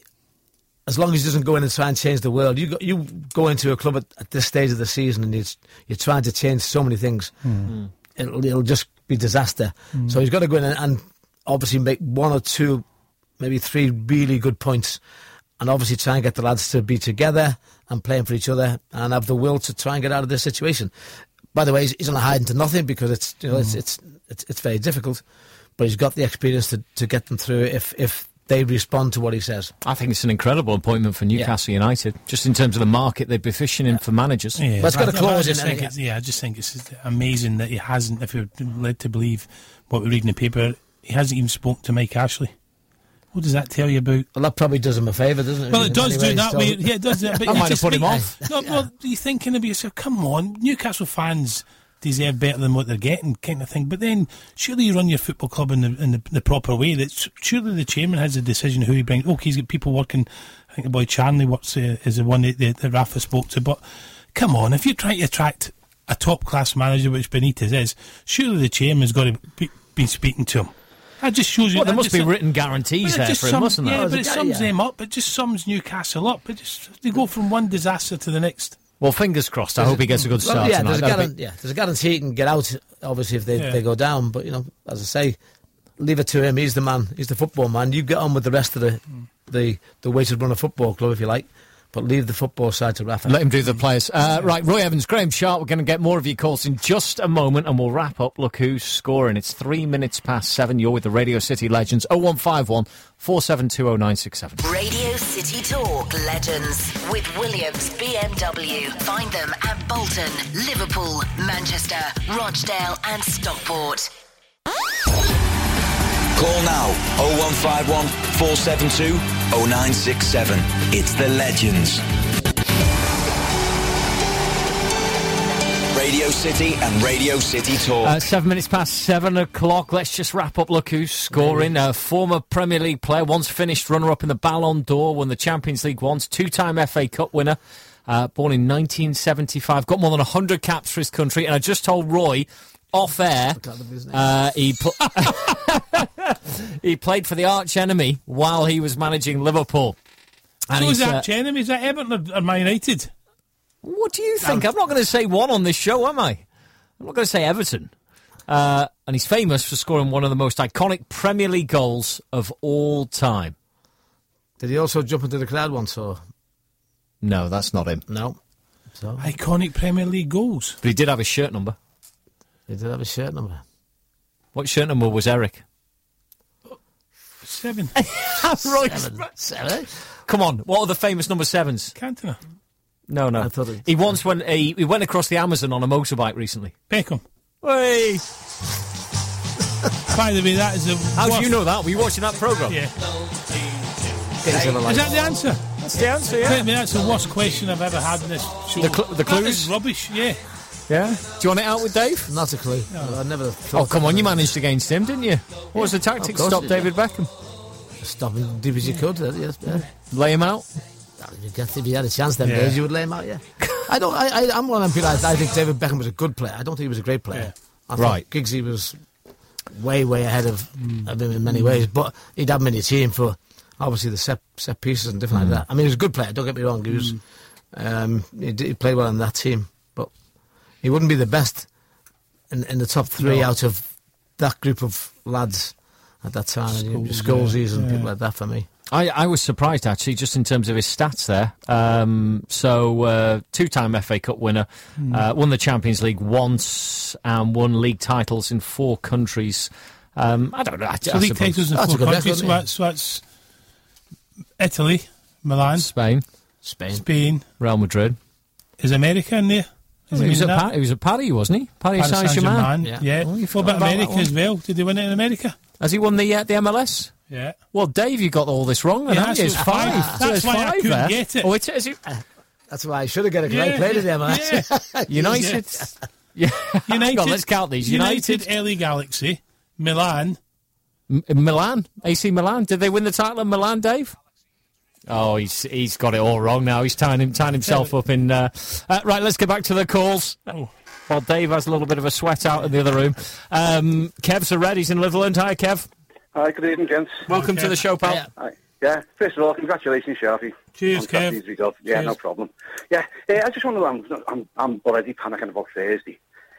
as long as he doesn't go in and try and change the world, you go, you go into a club at, at this stage of the season and it's, you're trying to change so many things, mm. it'll, it'll just be disaster. Mm. So he's got to go in and, and obviously make one or two, maybe three really good points, and obviously try and get the lads to be together and playing for each other and have the will to try and get out of this situation. By the way, he's, he's not hiding to nothing because it's you know mm. it's, it's it's it's very difficult, but he's got the experience to, to get them through if if they respond to what he says. I think it's an incredible appointment for Newcastle yeah. United, just in terms of the market they'd be fishing in for managers. Yeah, but it's got a clause in it. it. Yeah, I just think it's amazing that he hasn't, if you're led to believe what we read in the paper, he hasn't even spoken to Mike Ashley. What does that tell you about? Well, that probably does him a favour, doesn't it? Well, it does anyway, do that. so. Way, yeah, it does. But I might have put him off. No, yeah. Well, you're thinking of yourself, come on, Newcastle fans deserve better than what they're getting, kind of thing. But then, surely you run your football club in the in the, the proper way. That surely the chairman has a decision who he brings. Okay, he's got people working. I think the boy Charnley works uh, is the one that, that, that Rafa spoke to. But come on, if you're trying to attract a top class manager, which Benitez is, surely the chairman's got to be, be speaking to him. That just shows you. Well, there that must just, be written guarantees there for sums, him, mustn't there? Yeah, Oh, but it guy, sums yeah. them up. It just sums Newcastle up. It just they go from one disaster to the next. Well, fingers crossed. I hope he gets a good start well, yeah, tonight. there's a, That'll guaran- be- yeah, there's a guarantee he can get out, obviously, if they, Yeah. they go down. But, you know, as I say, leave it to him. He's the man. He's the football man. You get on with the rest of the mm. the, the way to run a football club, if you like. But leave the football side to Rafa. Let him do the players. Uh, right, Roy Evans, Graham Sharp. We're going to get more of your calls in just a moment, and we'll wrap up. Look who's scoring. It's three minutes past seven. You're with the Radio City Legends. oh one five one, four seven two oh nine six seven. Radio City Talk Legends with Williams B M W. Find them at Bolton, Liverpool, Manchester, Rochdale and Stockport. Call now oh one five one, four seven two, oh nine six seven. It's the Legends. Radio City and Radio City Talk. Uh, seven minutes past seven o'clock. Let's just wrap up. Look who's scoring. A former Premier League player, once finished runner-up in the Ballon d'Or, won the Champions League once, two-time F A Cup winner, uh, born in nineteen seventy-five, got more than one hundred caps for his country, and I just told Roy off air uh, he, pl- he played for the arch enemy while he was managing Liverpool. And so is that uh, enemy? Is that Everton or Man United? What do you think? I'm not going to say one on this show, am I? I'm not going to say Everton. Uh, and he's famous for scoring one of the most iconic Premier League goals of all time. Did he also jump into the crowd once, or...? No, that's not him. No. So. Iconic Premier League goals. But he did have his shirt number. He did have a shirt number. What shirt number was Eric? Seven. right. Seven. Seven. Come on, what are the famous number sevens? Cantona. No, no. I thought it, he once went. He, he went across the Amazon on a motorbike recently. Beckham. Hey. By the way, that is a. How worst... do you know that? Were you watching that programme? Yeah. Is that the answer? That's the answer. Yeah. I mean, that's the worst question I've ever had in this show. The, cl- the clues. That is rubbish. Yeah. Yeah. Do you want it out with Dave? Not a clue. No. I never. Oh, come on! You managed against him, didn't you? What yeah. was the tactic to stop David yeah. Beckham? Stop him deep as you could. Yes. Yeah. Lay him out. If you had a chance them yeah. days, you would lay him out. Yeah. I don't. I, I, I'm one of them people. I, I think David Beckham was a good player. I don't think he was a great player. Yeah. I right. Giggsy was way, way ahead of, mm. of him in many ways. But he'd have him in your team for obviously the set set pieces and different mm. like that. I mean, he was a good player. Don't get me wrong. He was. Mm. Um, he, did, he played well in that team, but he wouldn't be the best in, in the top three no. out of that group of lads at that time. Schoolsies yeah. and yeah. people like that for me. I, I was surprised, actually, just in terms of his stats there. Um, so, uh, two-time F A Cup winner, mm. uh, won the Champions League once, and won league titles in four countries. Um, I don't know. I, so, I league titles in four countries, so that's, so that's Italy, Milan, Spain, Spain, Spain, Real Madrid. Is America in there? Is he, was at pa- he was at Paris, wasn't he? Paris, Paris Saint-Germain. Saint-Germain. Yeah. yeah. Oh, what about America as well? Did he win it in America? Has he won the uh, the M L S? Yeah. Well, Dave, you got all this wrong. Yeah, it's five. Ah, that's so why five I couldn't there. get it. Oh, it's, is it? Uh, that's why I should have got a great yeah, play to the M L S. Yeah. United. Yeah. United. On, let's count these. United, United, L A Galaxy, Milan. M- Milan, A C Milan. Did they win the title in Milan, Dave? Oh, he's he's got it all wrong now. He's tying him tying himself up in. Uh, uh, right, let's get back to the calls. Oh. While Dave has a little bit of a sweat out in the other room. Um, Kev's red. He's in Litherland. Hi, Kev. Hi, good evening, gents. Welcome Hi, to the show, pal. Yeah. Hi. Yeah, first of all, congratulations, Sharpie. Cheers, Kev. Yeah, Cheers. No problem. Yeah, uh, I just want to. I'm, I'm, I'm already panicking about Thursday.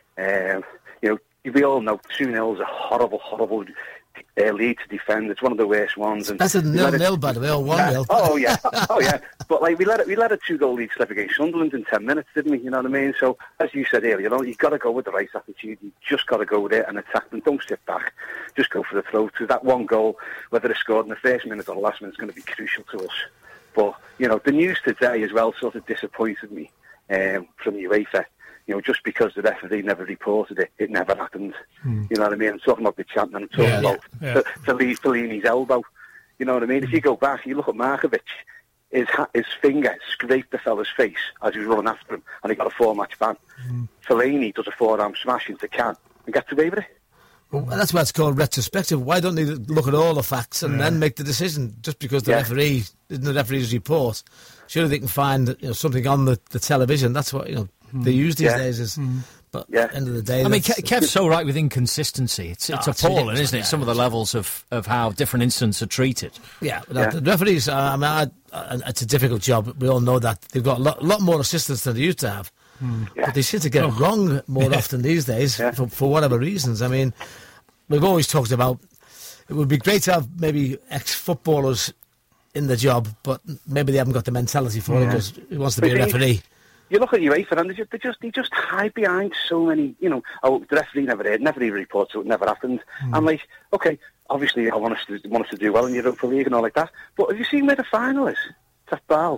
Um, you know, we all know two nil is a horrible, horrible uh, lead to defend. It's one of the worst ones. And that's a nil-nil, by the way, or one-nil. Uh, oh yeah, oh yeah. But like we let it, we let a two-goal lead slip against Sunderland in ten minutes, didn't we? You know what I mean? So as you said earlier, you know, you've got to go with the right attitude. You just got to go with it and attack them. Don't sit back. Just go for the throat. Because that one goal, whether it's scored in the first minute or the last minute, is going to be crucial to us. But you know, the news today as well sort of disappointed me um, from UEFA. You know, just because the referee never reported it, it never happened. Mm. You know what I mean? I'm talking about the champion. I'm talking yeah, about yeah. Fellini's elbow. You know what I mean? Mm. If you go back, you look at Markovic, his ha- his finger scraped the fella's face as he was running after him, and he got a four-match ban. Mm. Fellini does a four-arm smash into Can and gets away with it. Well, that's why it's called retrospective. Why don't they look at all the facts and yeah. then make the decision? Just because the yeah. referee isn't the referee's report, surely they can find you know something on the, the television. That's what you know. They use these yeah. days as, mm. but yeah. at the end of the day, I mean, Ke- Kev's so right with inconsistency. It's it's oh, appalling, it's isn't it? Yeah, Some of the levels of, of how different incidents are treated. Yeah, yeah. the referees. Uh, I mean, I, I, it's a difficult job. We all know that they've got a lot, lot more assistants than they used to have, mm. yeah. but they seem to get oh. it wrong more yeah. often these days yeah. for, for whatever reasons. I mean, we've always talked about it would be great to have maybe ex-footballers in the job, but maybe they haven't got the mentality for yeah. it because he wants to be a referee. You look at UEFA and they just, they just they just hide behind so many, you know, oh, the referee never did, never even reported, so it never happened. Mm. I'm like, okay, obviously I want us to want us to do well in Europa League and all like that, but have you seen where the final is? It's at Basel.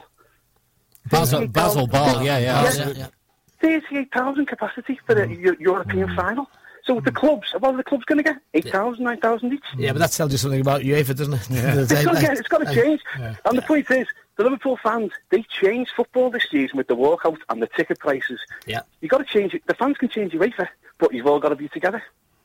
Basel, Basel, Basel, yeah, yeah. yeah, yeah. thirty-eight thousand capacity for the mm. European mm. final. So the clubs, what are the clubs going to get? eight thousand, nine thousand each? Yeah, but that tells you something about UEFA, doesn't it? Yeah. It's got to get, it's got to change. Yeah. And the point is, the Liverpool fans, they changed football this season with the walkout and the ticket prices. Yeah. You've got to change it. The fans can change UEFA, but you've all got to be together.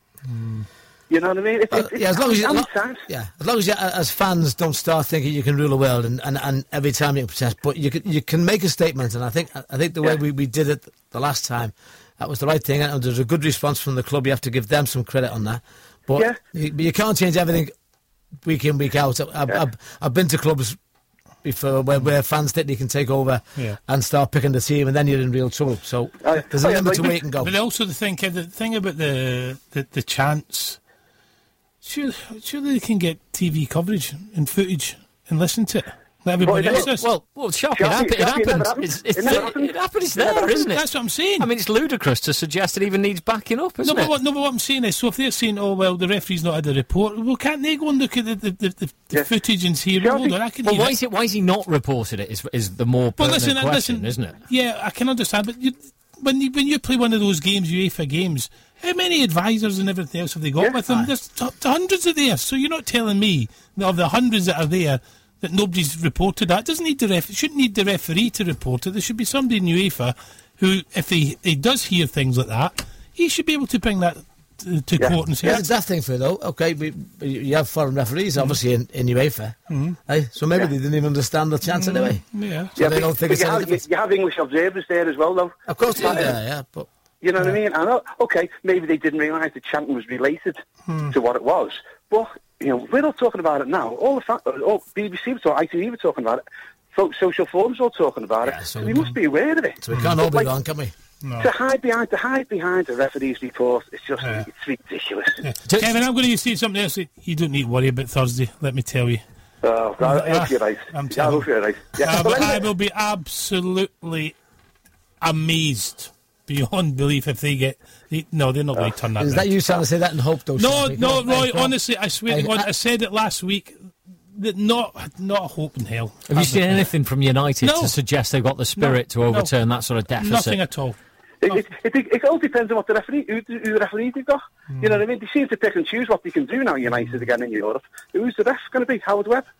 Mm. You know what I mean? It, Well, it, yeah, as long as you, how lo- many times? yeah, as long as you, as fans, don't start thinking you can rule the world and, and, and every time you can protest, but you can you can make a statement, and I think I think the way Yeah. we, we did it the last time, that was the right thing, and there's a good response from the club. You have to give them some credit on that, but Yeah. you, but you can't change everything week in, week out. I've, Yeah. I've, I've been to clubs before where, where fans think they can take over Yeah. and start picking the team, and then you're in real trouble. So Oh, there's a oh, yeah, limit to like- where you can go. But also the thing, Kev, the thing about the the, the chants, surely, surely they can get T V coverage and footage and listen to it. Let everybody Well, else it- does. Well, well, Sharpie, it, Sharpie, happened. It Sharpie, it never happened. happened. It's, it's It never there, happened. it happened. It's It never there, happened. isn't it? That's what I'm saying. I mean, it's ludicrous to suggest it even needs backing up, No isn't but, it? what, no, but what I'm saying is, so if they're saying, oh, well, the referee's not had a report, well, can't they go and look at the, the, the, the, the Yeah. footage and see, Sure, well, hold on, I can Well, hear why it. is it? Why is he not reported it? Is is the more Well, pertinent listen, and question, listen, isn't it? Yeah, I can understand, but you, when you when you play one of those games, UEFA games, how many advisors and everything else have they got Yeah. with them? There's t- hundreds of there, so you're not telling me that of the hundreds that are there that nobody's reported that. It doesn't need the ref. It shouldn't need the referee to report it. There should be somebody in UEFA who, if he, he does hear things like that, he should be able to bring that to, to Yeah. court and say, Yeah, it's that thing for it, though. Okay, we, we, you have foreign referees, obviously, in, in UEFA. Mm-hmm. Eh? So maybe Yeah. they didn't even understand the chance anyway. yeah. So Yeah, they but- don't think but it's you any have, you, difference. you have English observers there as well, though. Of course, yeah, But, uh, yeah, yeah, but You know what I mean? I know, okay, maybe they didn't realise the chanting was related to what it was. But, you know, we're all talking about it now. All the fa- all B B C were talking, I T V were talking about it. Fo- social forums all talking about Yeah, it. so we we must be aware of it. so we can't all be Like, wrong, can we? No. To hide behind, to hide behind the referee's report, it's just, Yeah. it's ridiculous. Yeah. Kevin, I'm going to say something else. You don't need to worry about Thursday, let me tell you. Oh, God, I hope you're right. I'm Yeah, I telling hope you're right. Yeah, Uh, but but I anyway, will be absolutely amazed beyond belief if they get. They, no, they're not going to turn that Is round. that you trying to say that in hope, though? No, Sharpie? no, Come on, Roy, hey, come on. honestly, I swear Hey, to God, I- I said it last week. That not, not a hope in hell. Have you seen anything from United No. to suggest they've got the spirit No, to no. overturn that sort of deficit? Nothing at all. it, it, it, it all depends on what the referee, who, who the referee they've got. You know what I mean? They seem to pick and choose what they can do now, United again in Europe. Who's the ref going to be? Howard Webb?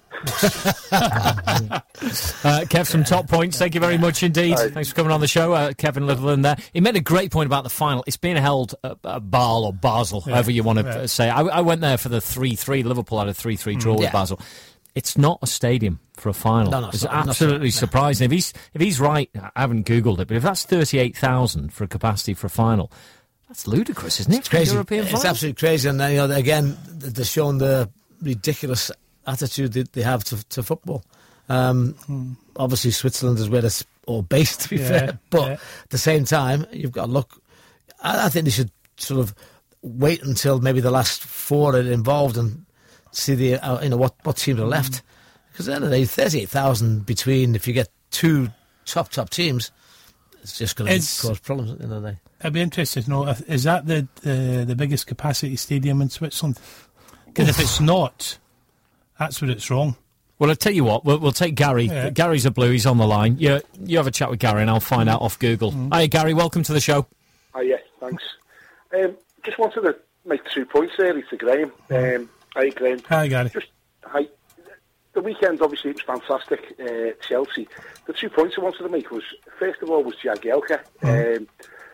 Uh, Kev, some top points. Thank you very much indeed. Right. Thanks for coming on the show, uh, Kevin Litherland there. He made a great point about the final. It's being held at, at Basel or Basel, Yeah, however you want to yeah. uh, say. I, I went there for the three three. Liverpool had a three three draw with Yeah. Basel. It's not a stadium for a final. No, no, it's it's not- absolutely not so- no. surprising. If he's if he's right, I haven't Googled it, but if that's thirty-eight thousand for a capacity for a final, that's ludicrous, isn't it? It's crazy. European It's final? absolutely crazy. And, uh, you know, again, they're showing the ridiculous attitude that they have to, to football. Um, Hmm. Obviously, Switzerland is where it's all based, to be Yeah, fair. But yeah. at the same time, you've got to look. I, I think they should sort of wait until maybe the last four are involved and see the uh, you know what, what teams are left. Because at the end of the day, thirty-eight thousand between, if you get two top, top teams, it's just going to It's- cause problems at the end of the day. I'd be interested to know, if- is that the the, the biggest capacity stadium in Switzerland? Because if it's not, that's where it's wrong. Well, I'll tell you what, we'll, we'll take Gary. Yeah. Gary's a blue, he's on the line. You, you have a chat with Gary and I'll find out off Google. Hi, Gary, welcome to the show. Oh, yeah, thanks. Um, just wanted to make two points early to Graham. Um, hi, Graham. Hi, Gary. Just, hi. The weekend, obviously, it was fantastic, uh, Chelsea. The two points I wanted to make was, first of all, was Jagielka. Um,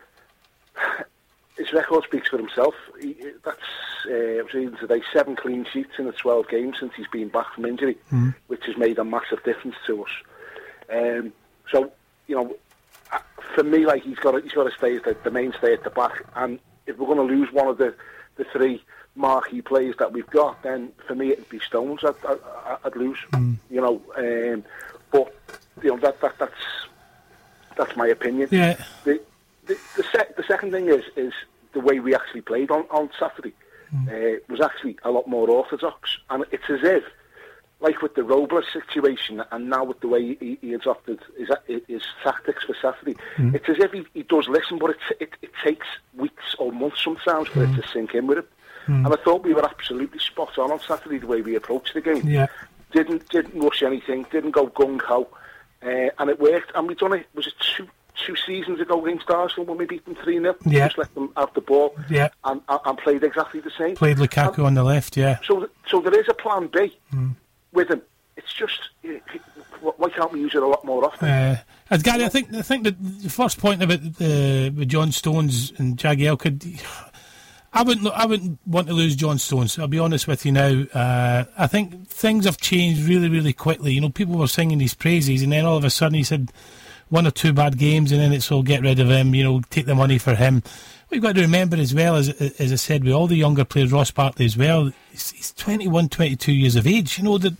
his record speaks for himself. He, that's, uh, I was reading today, seven clean sheets in the twelve games since he's been back from injury, Mm. which has made a massive difference to us. Um, so, you know, uh, for me, like he's got to, he's got to stay as the, the mainstay at the back. And if we're going to lose one of the, the three marquee players that we've got, then for me it'd be Stones. I'd, I'd, I'd lose, Mm. you know. Um, but you know that, that that's that's my opinion. Yeah. The the the, sec- the second thing is is the way we actually played on on Saturday. Uh, was actually a lot more orthodox, and it's as if, like with the Robles situation, and now with the way he, he adopted his, his tactics for Saturday, Mm. it's as if he, he does listen, but it, it, it takes weeks or months sometimes for it to sink in with him. Mm. And I thought we were absolutely spot on on Saturday the way we approached the game. Yeah. Didn't didn't rush anything, didn't go gung ho, uh, and it worked. And we done it. Was it two two seasons ago against Arsenal when we beat them three nil. Yeah. Just let them have the ball. Yeah. And, and, and played exactly the same. Played Lukaku and, on the left, yeah. So, th- so there is a plan B mm. with him. It's just, why can't we use it a lot more often? Uh, and Gary, I think I think that the first point about uh, with John Stones and Jagielka, I wouldn't I wouldn't want to lose John Stones. I'll be honest with you now. Uh, I think things have changed really, really quickly. You know, people were singing his praises, and then all of a sudden he said one or two bad games, and then it's all get rid of him. You know, take the money for him. What you've got to remember as well, as as I said, with all the younger players, Ross Barkley as well, he's, he's twenty-one, twenty-two years of age. You know that.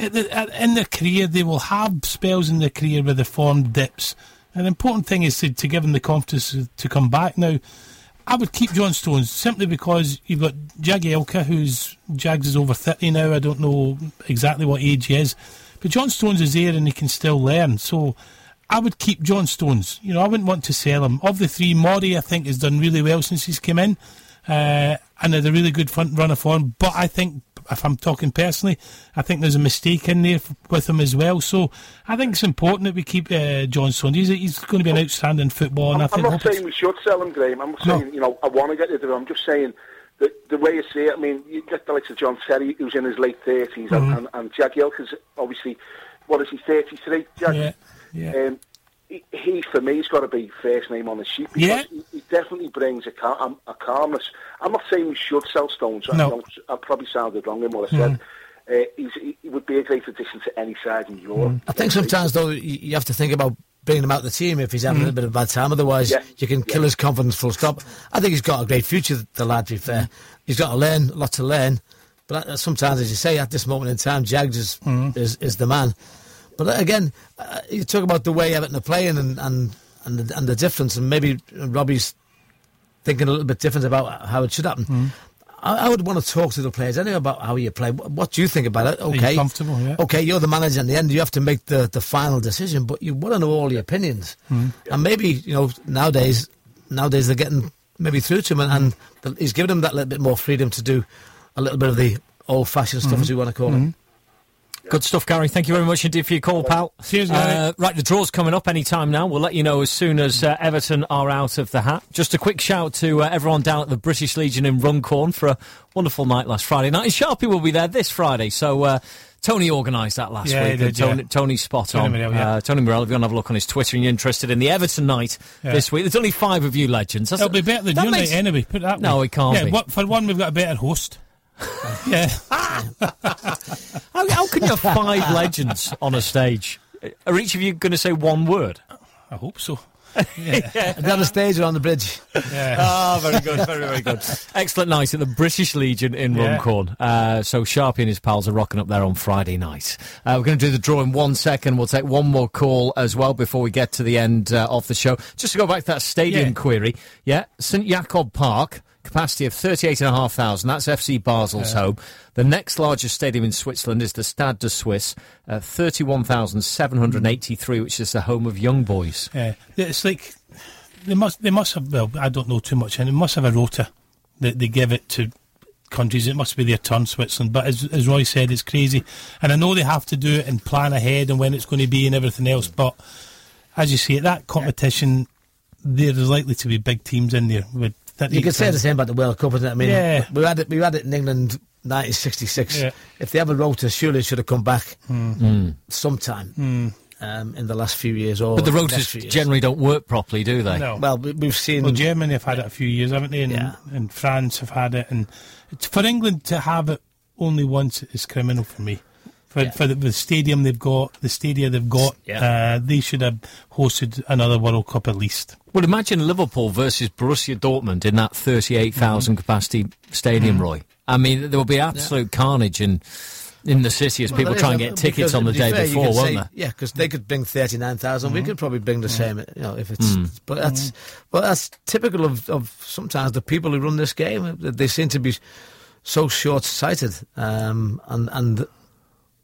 In their career, they will have spells in their career where the form dips. And the important thing is to, to give them the confidence to come back. Now, I would keep John Stones simply because you've got Jagielka, who's Jags is over thirty now. I don't know exactly what age he is, but John Stones is there and he can still learn. So I would keep John Stones. You know, I wouldn't want to sell him. Of the three, Maury, I think, has done really well since he's come in, uh, and had a really good front run of form. But I think, if I'm talking personally, I think there's a mistake in there f- with him as well. So I think it's important that we keep uh, John Stones. He's, he's going to be an outstanding footballer. I'm, and I think I'm not saying we should sell him, Graham. I'm not no. saying, you know, I want to get rid of him. I'm just saying that the way you see it, I mean, you get the likes of John Terry, who's in his late thirties, mm-hmm. and, and, and Jagielka's obviously, what is he, thirty-three? Jag? Yeah, yeah. Um, he, he, for me, has got to be first name on the sheet because yeah. he, he definitely brings a, cal- a calmness. I'm not saying we should sell Stones. No. I, I probably sounded wrong in what I said. Mm. Uh, he's, he would be a great addition to any side in Europe. Mm. I think sometimes, though, you, you have to think about bringing him out of the team if he's having mm. a little bit of a bad time. Otherwise, yeah. you can kill yeah. his confidence full stop. I think he's got a great future, the lad, to be fair. Mm. He's got to learn, a lot to learn. But sometimes, as you say, at this moment in time, Jags is, mm. is, is the man. But again, uh, you talk about the way Everton are playing and, and, and, the, and the difference, and maybe Robbie's thinking a little bit different about how it should happen. Mm. I, I would want to talk to the players anyway about how you play. What, what do you think about it? Okay, Are you comfortable, yeah. Okay, you're the manager in the end. You have to make the, the final decision, but you want to know all the opinions. Mm. And maybe, you know, nowadays, nowadays they're getting maybe through to him, and, and the, he's given them that little bit more freedom to do a little bit of the old-fashioned stuff, mm. as we want to call mm. it. Good stuff, Gary. Thank you very much indeed for your call, pal. Cheers, Gary. Uh, right, the draw's coming up any time now. We'll let you know as soon as uh, Everton are out of the hat. Just a quick shout to uh, everyone down at the British Legion in Runcorn for a wonderful night last Friday night. And Sharpie will be there this Friday, so uh, Tony organised that last yeah, week. Did, Tony, yeah. Tony's spot Tony on. Morell, yeah. uh, Tony Morell, if you want to have a look on his Twitter and you're interested in the Everton night yeah. this week, there's only five of you legends. That's It'll be better than your makes... night anyway. Put it that no, way. it can't yeah, be. What, for one, we've got a better host. yeah. how, how can you have five legends on a stage? Are each of you going to say one word? I hope so. Yeah. yeah. On the stage or on the bridge? Yeah. Oh, very good, very, very good. Excellent night at the British Legion in yeah. Runcorn. Uh, so Sharpie and his pals are rocking up there on Friday night. Uh, we're going to do the draw in one second. We'll take one more call as well before we get to the end uh, of the show. Just to go back to that stadium yeah. query. Yeah, Saint Jakob Park. Capacity of thirty-eight and a half thousand. That's F C Basel's yeah. home. The next largest stadium in Switzerland is the Stade de Suisse, uh, thirty-one thousand seven hundred eighty-three, which is the home of Young Boys. Yeah, it's like they must they must have. Well, I don't know too much, and they must have a rota that they give it to countries. It must be their turn, Switzerland. But as as Roy said, it's crazy, and I know they have to do it and plan ahead and when it's going to be and everything else. But as you say, that competition, there is likely to be big teams in there with. You could say the same about the World Cup, isn't it? I mean, yeah. we had it. We had it in England, nineteen sixty-six. Yeah. If they have a rota, surely it should have come back mm. sometime mm. um, in the last few years. Or but the rotas generally don't work properly, do they? No. Well, we, we've seen. Well, Germany have had it a few years, haven't they? And, yeah. and France have had it, and it's, for England to have it only once is criminal for me. For, yeah. for the, the stadium they've got, the stadia they've got, yeah. uh, they should have hosted another World Cup at least. Well, imagine Liverpool versus Borussia Dortmund in that thirty-eight thousand mm. capacity stadium, mm. Roy. I mean, there will be absolute yeah. carnage in in the city as well, people try and get tickets on the day fair, before, won't say, there? Yeah, because they could bring thirty-nine thousand. Mm. We could probably bring the mm. same, you know, if it's. Mm. But that's, but that's typical of, of sometimes the people who run this game. They seem to be so short-sighted um, and and.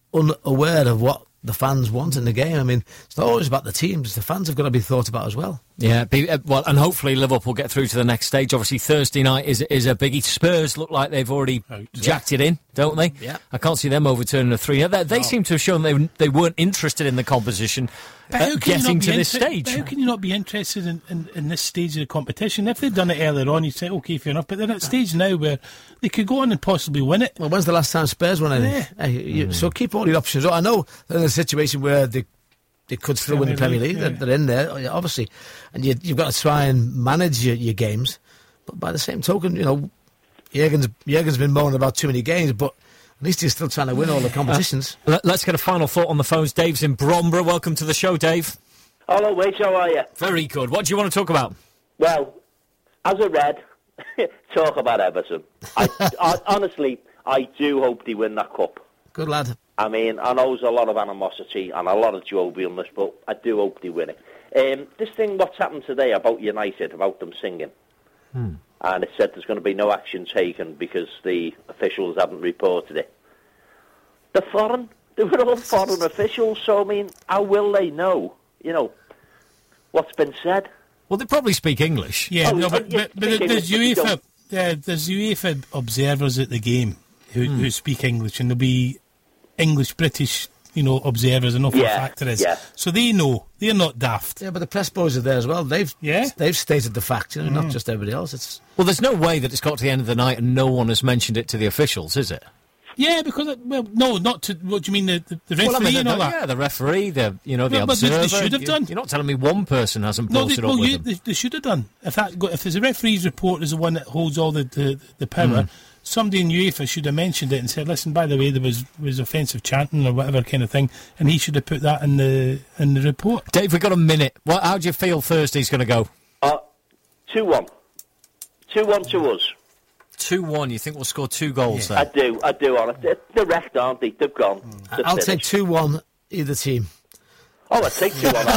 unaware of what the fans want in the game. I mean, it's not always about the teams. The fans have got to be thought about as well. Yeah, be, uh, well, and hopefully Liverpool get through to the next stage. Obviously, Thursday night is is a biggie. Spurs look like they've already Out. jacked yeah. it in, don't they? Yeah. I can't see them overturning a three. They, they no. seem to have shown they they weren't interested in the composition uh, getting to this inter- stage. How can you not be interested in, in, in this stage of the competition? If they'd done it earlier on, you'd say, okay, fair enough. But they're at a stage now where they could go on and possibly win it. Well, when's the last time Spurs won anything? Yeah. Hey, you, mm. So keep all your options. I know they're in a situation where they They could still Premier win the Premier League. League. Yeah. They're, they're in there, obviously, and you, you've got to try and manage your, your games. But by the same token, you know, Jurgen's Jurgen's been moaning about too many games, but at least he's still trying to win all the competitions. Uh, let's get a final thought on the phones. Dave's in Bromborough. Welcome to the show, Dave. Hello, mate. How are you? Very good. What do you want to talk about? Well, as a Red, talk about Everton. I, I, honestly, I do hope they win that cup. Good lad. I mean, I know there's a lot of animosity and a lot of jovialness, but I do hope they win it. Um, this thing, what's happened today about United, about them singing, hmm. and it said there's going to be no action taken because the officials haven't reported it. The foreign, they were all foreign officials, so I mean, how will they know, you know, what's been said? Well, they probably speak English. Yeah, oh, no, but, but, but there's UEFA, uh, there's UEFA observers at the game who, hmm. who speak English, and there'll be English, British, you know, observers. I know for yeah, a fact there is. Yeah. So they know. They're not daft. Yeah, but the press boys are there as well. They've yeah. they've stated the fact, you know, mm. not just everybody else. It's Well, there's no way that it's got to the end of the night and no one has mentioned it to the officials, is it? Yeah, because, it, well, no, not to, what do you mean, the, the, the referee well, I mean, and all that? Yeah, the referee, the, you know, the well, observer. But they, they should have done. You're not telling me one person hasn't no, brought they, it well, up with you, them. They, they should have done. If that, if there's a referee's report is the one that holds all the, the, the power, mm. somebody in UEFA should have mentioned it and said, listen, by the way, there was, was offensive chanting or whatever kind of thing, and he should have put that in the in the report. Dave, we've got a minute. What, how do you feel Thursday's going to go? Uh, two one. two one to us. two one, you think we'll score two goals yeah. there? I do, I do, on it. They're, they're wrecked, aren't they? They've gone. Mm. I'll take two one, either team. Oh, I'd take two one.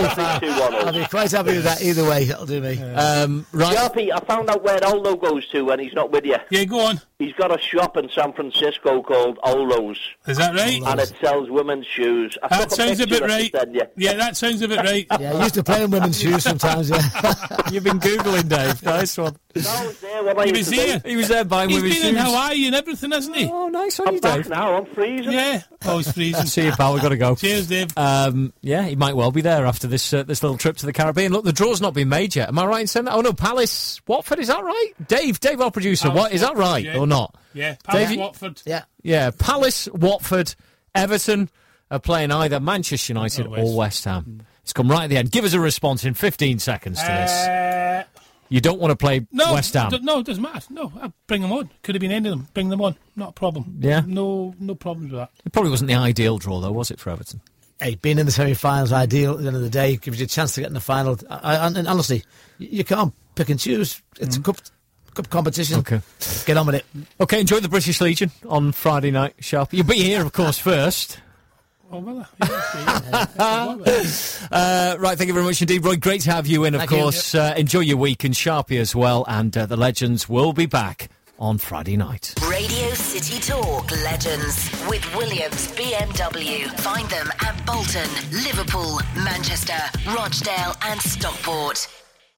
I'll be quite happy with that either way. That'll do me. Um, right. Sharpie, I found out where Olo goes to when he's not with you. Yeah, go on. He's got a shop in San Francisco called Olo's. Is that right? And it sells women's shoes. I that sounds a bit right. Yeah, that sounds a bit right. Yeah, I used to play in women's shoes sometimes, yeah. You've been Googling, Dave. Nice one. No, I was there when I he was here. He was there buying he's women's shoes. He's been in Hawaii and everything, hasn't he? Oh, nice on I'm you, back Dave. now, I'm freezing. Yeah. Oh, he's freezing. See you, pal. We've got to go. Cheers, Dave. Um, yeah, he might well be there after this uh, this little trip to the Caribbean. Look, the draw's not been made yet. Am I right in saying that? Oh, no, Palace, Watford, is that right? Dave, Dave, our producer, Palace, what, is that right yeah. or not? Yeah, Palace, Dave, Watford. Yeah. Yeah, Palace, Watford, Everton are playing either Manchester United or West Ham. Mm. It's come right at the end. Give us a response in fifteen seconds to this. Uh, you don't want to play no, West Ham? D- no, it doesn't matter. No, I'll bring them on. Could have been any of them. Bring them on. Not a problem. Yeah? No no problems with that. It probably wasn't the ideal draw, though, was it, for Everton? Hey, being in the semi-finals ideal at the end of the day. Gives you a chance to get in the final. I, I, and honestly, you, you can't pick and choose. It's mm. a cup... Cup competition. Okay. Get on with it. Okay, enjoy the British Legion on Friday night, Sharp. You'll be here, of course, first. Oh, well, yeah, uh, right, thank you very much indeed, Roy. Great to have you in, of thank course. Uh, enjoy your week, and Sharpie as well. And uh, the Legends will be back on Friday night. Radio City Talk Legends with Williams B M W. Find them at Bolton, Liverpool, Manchester, Rochdale and Stockport.